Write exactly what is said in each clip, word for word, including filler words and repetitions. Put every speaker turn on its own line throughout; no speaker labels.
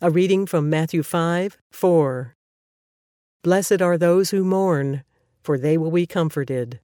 A reading from Matthew five, four. Blessed are those who mourn, for they will be comforted.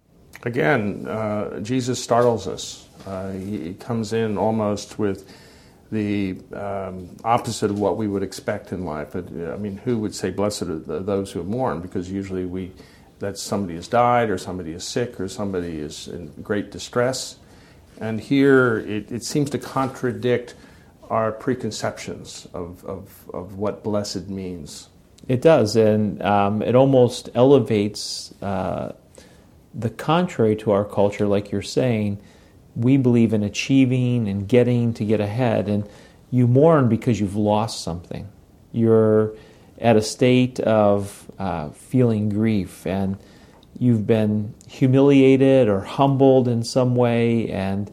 Again, uh, Jesus startles us. Uh, he, he comes in almost with the um, opposite of what we would expect in life. But, I mean, who would say blessed are those who mourn? Because usually we, that somebody has died, or somebody is sick, or somebody is in great distress. And here it, it seems to contradict our preconceptions of, of, of what blessed means.
It does, and um, it almost elevates uh, the contrary to our culture, like you're saying. We believe in achieving and getting to get ahead, and you mourn because you've lost something. You're at a state of uh, feeling grief, and you've been humiliated or humbled in some way, and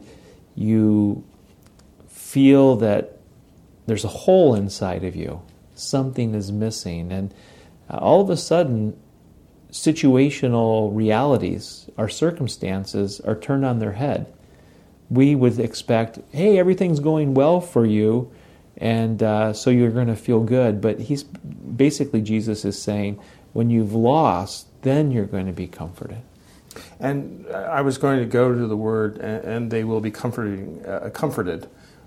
you feel that there's a hole inside of you. Something is missing, and uh, all of a sudden, situational realities, our circumstances, are turned on their head. We would expect, hey, everything's going well for you, and uh, so you're going to feel good. But he's basically, Jesus is saying, when you've lost, then you're going to be comforted.
And I was going to go to the word, and they will be comforting, uh, comforted.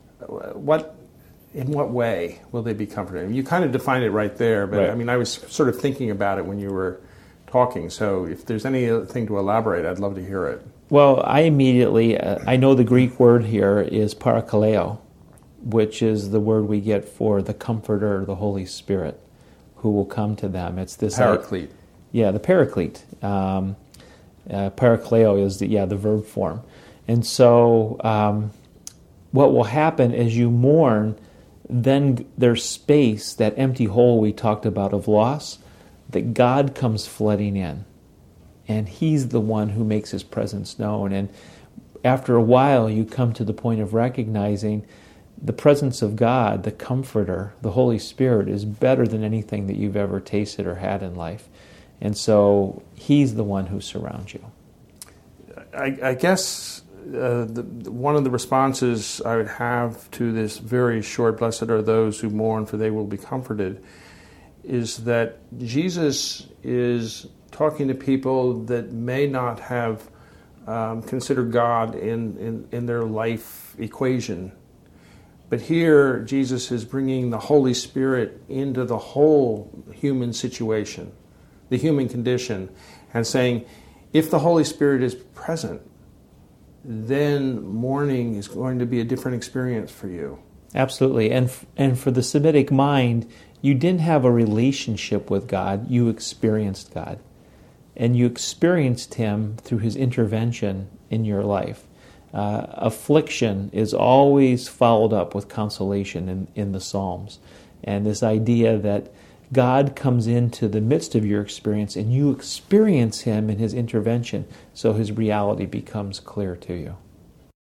What, in what way will they be comforted? You kind of defined it right there, but
right.
I mean, I was sort of thinking about it when you were talking. So if there's anything to elaborate, I'd love to hear it.
Well, I immediately, uh, I know the Greek word here is parakaleo, which is the word we get for the Comforter, the Holy Spirit, who will come to them. It's this
Paraclete.
Uh, yeah, the Paraclete. Um, uh, parakaleo is the yeah the verb form, and so um, what will happen as you mourn? Then there's space, that empty hole we talked about of loss, that God comes flooding in. And He's the one who makes His presence known. And after a while, you come to the point of recognizing the presence of God, the Comforter, the Holy Spirit, is better than anything that you've ever tasted or had in life. And so He's the one who surrounds you.
I, I guess uh, the, one of the responses I would have to this very short, blessed are those who mourn, for they will be comforted, is that Jesus is talking to people that may not have um, considered God in, in, in their life equation. But here, Jesus is bringing the Holy Spirit into the whole human situation, the human condition, and saying, if the Holy Spirit is present, then mourning is going to be a different experience for you.
Absolutely. And and for the Semitic mind, you didn't have a relationship with God, you experienced God. And you experienced Him through His intervention in your life. Uh, affliction is always followed up with consolation in, in the Psalms. And this idea that God comes into the midst of your experience and you experience Him in His intervention, so His reality becomes clear to you.